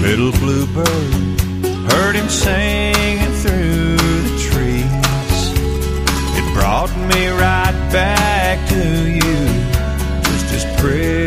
Little bluebird, heard him singing through the trees. It brought me right back to you, just as pretty